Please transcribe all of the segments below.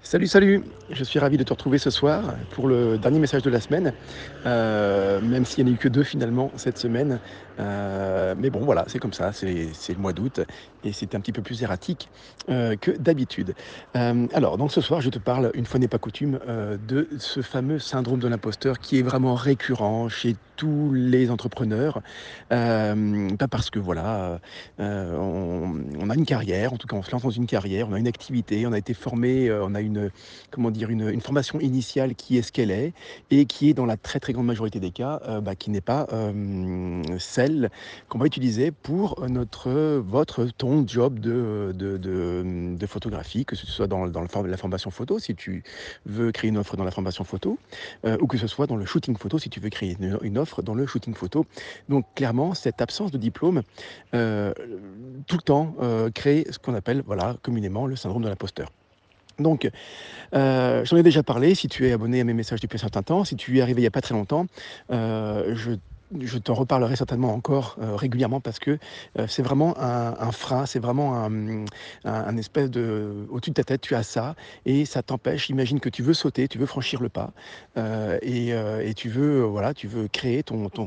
Salut, salut! Je suis ravi de te retrouver ce soir pour le dernier message de la semaine, même s'il n'y en a eu que 2 finalement cette semaine, mais bon voilà, c'est comme ça, c'est le mois d'août et c'est un petit peu plus erratique, que d'habitude. Alors donc ce soir, je te parle, une fois n'est pas coutume, de ce fameux syndrome de l'imposteur qui est vraiment récurrent chez tous les entrepreneurs. Pas parce que voilà, on a une carrière, en tout cas on se lance dans une carrière, on a une activité, on a été formé, on a une, comment dire? Une formation initiale qui est ce qu'elle est et qui est dans la très, très grande majorité des cas, qui n'est pas, celle qu'on va utiliser pour ton job de photographie, que ce soit dans la formation photo, si tu veux créer une offre dans la formation photo, ou que ce soit dans le shooting photo, si tu veux créer une offre dans le shooting photo. Donc clairement, cette absence de diplôme, heu, tout le temps, crée ce qu'on appelle, voilà, communément le syndrome de l'imposteur. Donc, j'en ai déjà parlé, si tu es abonné à mes messages depuis un certain temps. Si tu y es arrivé il y a pas très longtemps, je t'en reparlerai certainement encore, régulièrement parce que, c'est vraiment un frein, c'est vraiment un espèce de au-dessus de ta tête, tu as ça et ça t'empêche. Imagine que tu veux sauter, tu veux franchir le pas, et tu veux, voilà, tu veux créer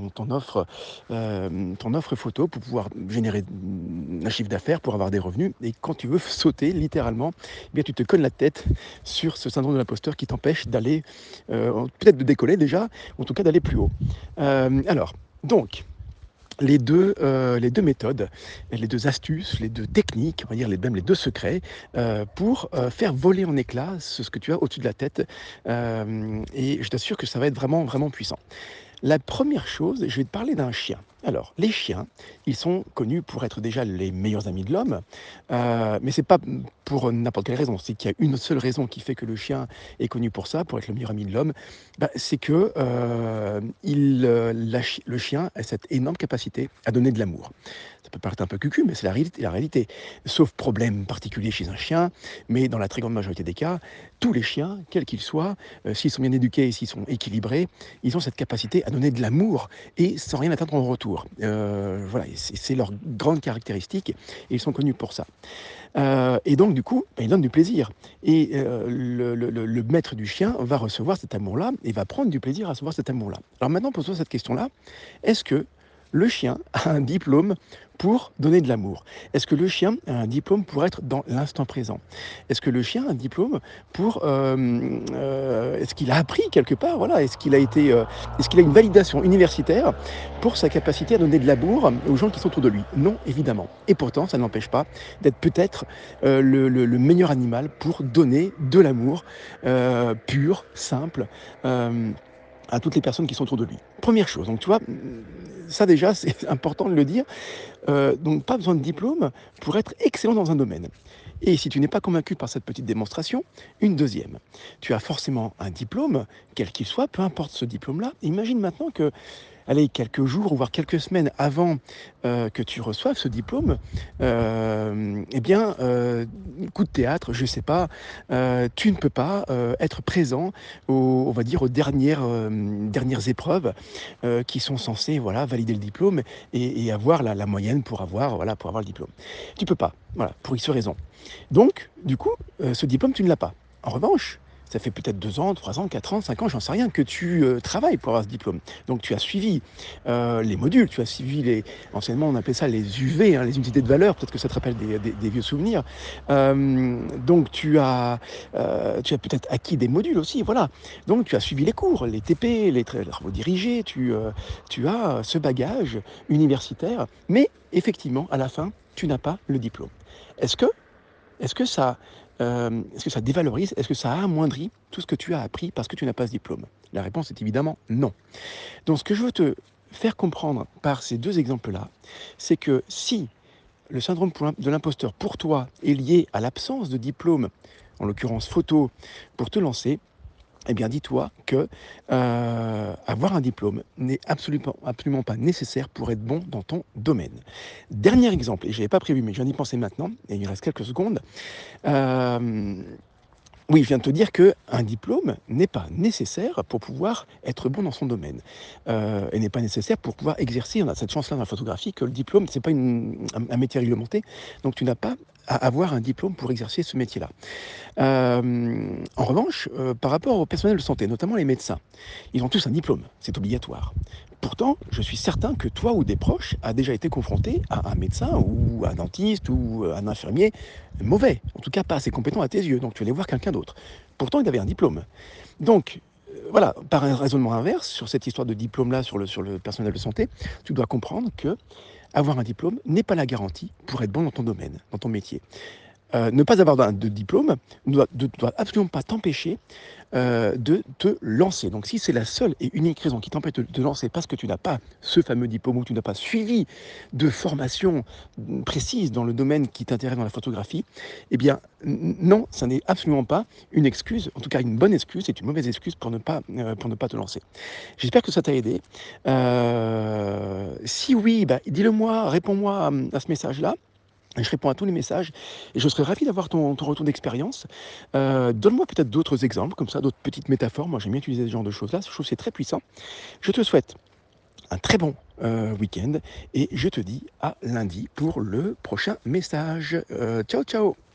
ton offre photo pour pouvoir générer, un chiffre d'affaires, pour avoir des revenus et quand tu veux sauter littéralement, eh bien, tu te cognes la tête sur ce syndrome de l'imposteur qui t'empêche d'aller, peut-être de décoller déjà, ou en tout cas d'aller plus haut. Alors, donc, les deux méthodes, les 2 astuces, les 2 techniques, on va dire même les 2 secrets, pour, faire voler en éclats ce que tu as au-dessus de la tête, et je t'assure que ça va être vraiment, vraiment puissant. La première chose, je vais te parler d'un chien. Alors, les chiens, ils sont connus pour être déjà les meilleurs amis de l'homme, mais c'est pas, pour n'importe quelle raison. C'est qu'il y a une seule raison qui fait que le chien est connu pour ça, pour être le meilleur ami de l'homme, bah, c'est que, le chien a cette énorme capacité à donner de l'amour. Ça peut paraître un peu cucu, mais c'est la réalité. Sauf problème particulier chez un chien, mais dans la très grande majorité des cas, tous les chiens, quels qu'ils soient, s'ils sont bien éduqués et s'ils sont équilibrés, ils ont cette capacité à donner de l'amour et sans rien attendre en retour. Voilà, et c'est leur grande caractéristique et ils sont connus pour ça. Et donc du coup, bah, ils donnent du plaisir et le maître du chien va recevoir cet amour-là et va prendre du plaisir à recevoir cet amour-là. Alors maintenant, pose-toi cette question-là: est-ce que le chien a un diplôme pour donner de l'amour? Est-ce que le chien a un diplôme pour être dans l'instant présent? Est-ce que le chien a un diplôme pour, est-ce qu'il a appris quelque part? Voilà, est-ce qu'il a une validation universitaire pour sa capacité à donner de l'amour aux gens qui sont autour de lui? Non, évidemment. Et pourtant, ça n'empêche pas d'être peut-être, le meilleur animal pour donner de l'amour, pur, simple, hem à toutes les personnes qui sont autour de lui. Première chose, donc tu vois, ça déjà, c'est important de le dire, donc pas besoin de diplôme pour être excellent dans un domaine. Et si tu n'es pas convaincu par cette petite démonstration, une deuxième. Tu as forcément un diplôme, quel qu'il soit, peu importe ce diplôme-là. Imagine maintenant que, allez, quelques jours ou voire quelques semaines avant, que tu reçoives ce diplôme, eh bien, coup de théâtre, je sais pas, tu ne peux pas, être présent on va dire aux dernières épreuves, qui sont censées, voilà, valider le diplôme et avoir la moyenne pour avoir, voilà, pour avoir le diplôme. Tu peux pas, voilà, pour X raisons. Donc du coup, ce diplôme, tu ne l'as pas. En revanche, ça fait peut-être 2 ans, 3 ans, 4 ans, 5 ans, j'en sais rien, que tu, travailles pour avoir ce diplôme. Donc tu as suivi, les modules, tu as suivi anciennement on appelait ça les UV, hein, les unités de valeur, peut-être que ça te rappelle des vieux souvenirs. Donc tu as peut-être acquis des modules aussi, voilà. Donc tu as suivi les cours, les TP, les travaux dirigés, tu as ce bagage universitaire, mais effectivement, à la fin, tu n'as pas le diplôme. Est-ce que est-ce que ça, est-ce que ça dévalorise? Est-ce que ça amoindrit tout ce que tu as appris parce que tu n'as pas ce diplôme? La réponse est évidemment non. Donc ce que je veux te faire comprendre par ces 2 exemples-là, c'est que si le syndrome de l'imposteur pour toi est lié à l'absence de diplôme, en l'occurrence photo, pour te lancer, eh bien, dis-toi que, avoir un diplôme n'est absolument pas nécessaire pour être bon dans ton domaine. Dernier exemple, et je l'avais pas prévu, mais je viens d'y penser maintenant et il me reste quelques secondes. Hem, oui, je viens de te dire qu'un diplôme n'est pas nécessaire pour pouvoir être bon dans son domaine, et n'est pas nécessaire pour pouvoir exercer. On a cette chance-là dans la photographie que le diplôme, c'est pas un métier réglementé, donc tu n'as pas à avoir un diplôme pour exercer ce métier-là. revanche, par rapport au personnel de santé, notamment les médecins, ils ont tous un diplôme, c'est obligatoire. Pourtant, je suis certain que toi ou des proches a déjà été confronté à un médecin ou un dentiste ou un infirmier mauvais, en tout cas pas assez compétent à tes yeux, donc tu allais voir quelqu'un d'autre. Pourtant, il avait un diplôme. Donc, voilà, par un raisonnement inverse, sur cette histoire de diplôme-là, sur le personnel de santé, tu dois comprendre que avoir un diplôme n'est pas la garantie pour être bon dans ton domaine, dans ton métier. Ne pas avoir de diplôme ne doit absolument pas t'empêcher de te lancer. Donc si c'est la seule et unique raison qui t'empêche de te lancer parce que tu n'as pas ce fameux diplôme ou tu n'as pas suivi de formation précise dans le domaine qui t'intéresse dans la photographie, eh bien non, ça n'est absolument pas une excuse, en tout cas une bonne excuse, c'est une mauvaise excuse pour ne pas te lancer. J'espère que ça t'a aidé. Si oui, bah, dis-le moi, réponds-moi à ce message-là. Je réponds à tous les messages et je serais ravi d'avoir ton retour d'expérience. Donne-moi peut-être d'autres exemples comme ça, d'autres petites métaphores. Moi, j'aime bien utiliser ce genre de choses-là. Je trouve que c'est très puissant. Je te souhaite un très bon, week-end et je te dis à lundi pour le prochain message. Ciao, ciao!